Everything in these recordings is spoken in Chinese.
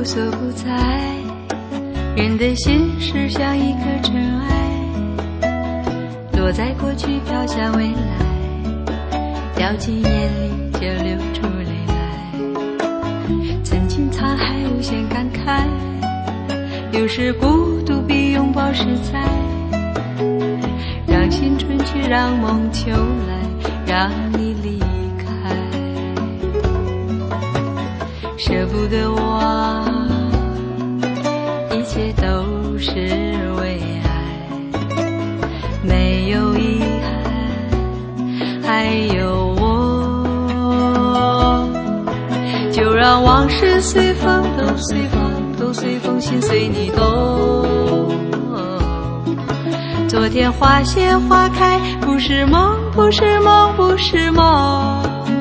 所不在，人的心是像一颗尘埃，落在过去飘向未来，掉进眼里就流出泪来。曾经沧海无限感慨，有时孤独比拥抱实在，让青春去，让梦秋来，让你离开，舍不得忘，一切都是为爱，没有遗憾，还有我。就让往事随风，都随风，都随风，心随你动。昨天花谢花开，不是梦，不是梦，不是梦。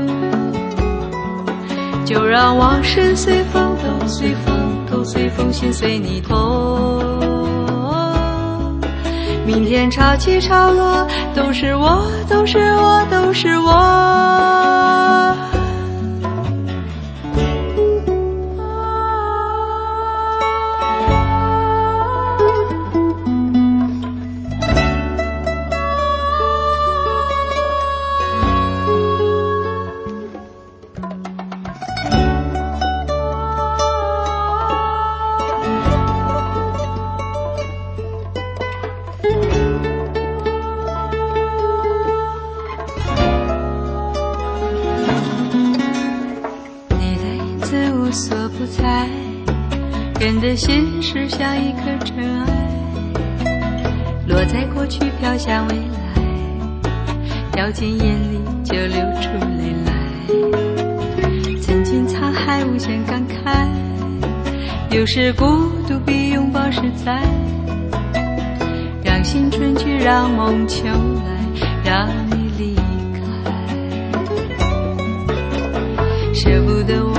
就让往事随风，都随风，都随风，心随你动。明天潮起潮落，都是我，都是我，都是我。无所不在，人的心是像一颗尘埃，落在过去飘向未来，掉进眼里就流出泪来。曾经沧海无限感慨，有时孤独比拥抱实在，让青春去，让梦秋来，让你离开，舍不得忘，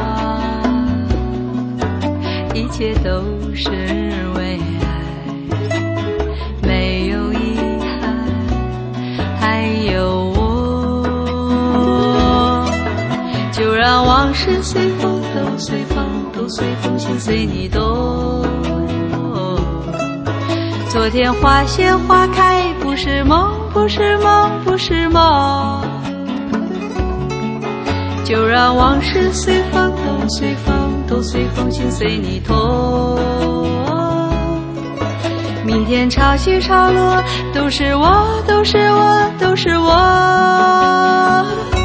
一切都是为爱，没有遗憾，还有我。就让往事随风，都随风，都随风，心随你动。昨天花谢花开，不是梦，不是梦，不是梦。就让往事随风，都随风，都随风，心随你动。明天潮起潮落，都是我，都是我，都是我。